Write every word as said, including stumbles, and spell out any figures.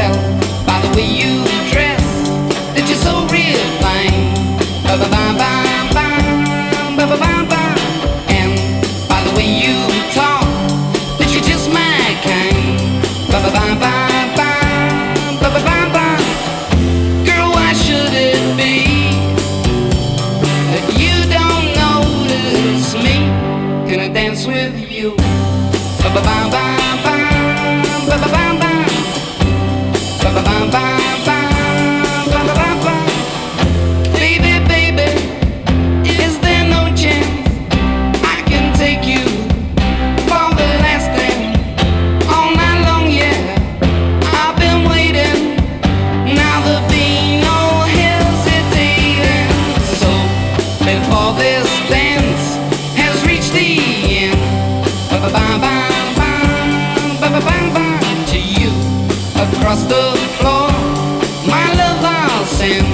tell by the way you dress that you're so refined. Ba ba ba ba ba ba ba ba ba. And by the way you talk that you're just my kind. Ba ba ba ba ba ba ba ba ba. Girl, why should it be that you don't notice me? Can I dance with you? Ba ba ba ba ba ba ba ba ba ba ba ba ba ba ba ba ba. Baby, baby, is there no chance I can take you for the last thing all night long? Yeah, I've been waiting. Now there'll be no hesitating. So before this dance has reached the end, ba ba ba ba ba ba ba ba, to you across the floor, my love I'll send.